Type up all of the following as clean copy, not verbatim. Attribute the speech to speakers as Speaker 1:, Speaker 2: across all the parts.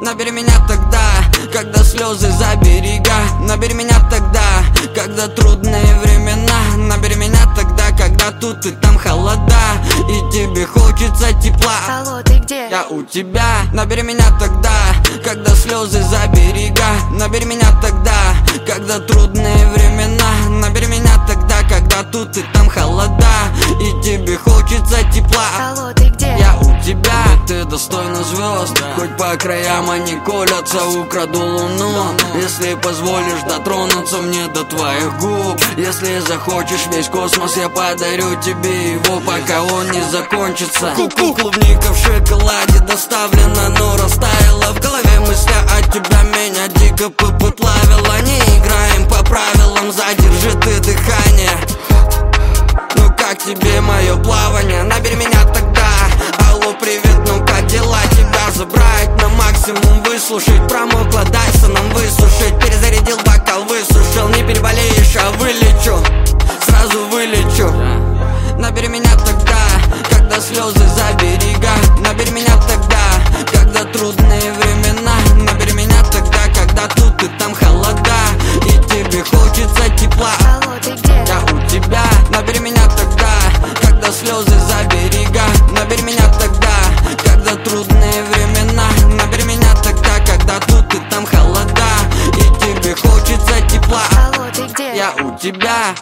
Speaker 1: Набери меня тогда, когда слезы за берега. Набери меня тогда, когда трудные времена. Набери меня тогда, когда тут и там холода, и тебе хочется тепла.
Speaker 2: Алло, ты где?
Speaker 1: Я у тебя. Набери меня тогда, когда слезы за берега. Набери меня тогда, когда трудные времена. Набери меня тогда, когда тут и там холода, и тебе хочется тепла.
Speaker 2: Алло, ты где?
Speaker 1: Я у тебя. Ты достойна звезд, хоть по краям они колятся. Украду луну, если позволишь дотронуться мне до твоих губ. Если захочешь весь космос, я подарю тебе его, пока он не закончится. Клубника в шоколаде доставлена, но растаяла в голове мысля от тебя, меня дико поплавила. Не играем по правилам, задержи ты дыхание. Ну как тебе мое плавание? Набери меня тогда. Алло, привет, ну как дела? Тебя забрать на максимум, выслушать. Промокла, дальше нам высушить. Перезарядил бокал, высушил. Не переболеешь, а вылечу, сразу вылечу. Набери меня тогда, когда слезы за берега. Набери меня тогда, когда трудные времена. Набери меня тогда, когда тут и там холода, и тебе хочется тепла.
Speaker 2: Алло, ты где?
Speaker 1: Я у тебя. Набери меня тогда, когда слезы за берега. Набери меня тогда, когда трудные времена. Набери меня тогда, когда тут и там холода, и тебе хочется тепла.
Speaker 2: Алло, ты где?
Speaker 1: Я у тебя.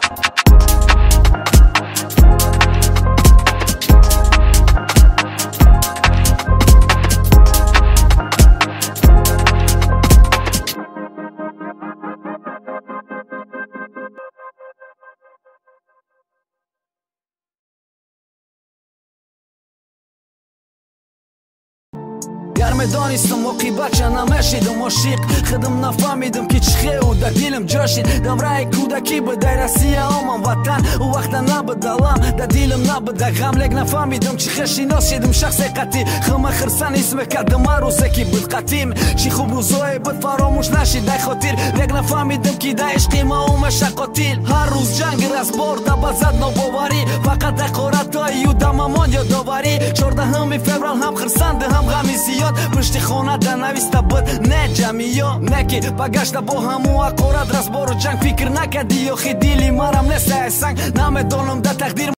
Speaker 3: گر میدانستم موقعیت نمیشیدم عاشق خودم نفهمیدم که چه و در دلم جاشید دوره کودکی به درسی آمم وطن او وقت نبودم در دلم نبود غم لگ نفهمیدم چه شناسیدم شخص قطعی خم خرسان اسم کدم روزه کی بود قدیم چی خوب روزای بود فراموش نشید در خاطر لگ نفهمیدم که در عشق ما و مشقاتیل هر روز جنگ راست برد بزد نوباوری فقط دقارتای و دممان یادآوری 14 فوریه هم خرسند هم غمی زیاد پشت خانه در نویسته بود نه جمعیا نه که بگشته با همو اقارت راست بارو جنگ فکر نکردی یا خی دیلی مرم نسته سنگ نمیدانم در تقدیر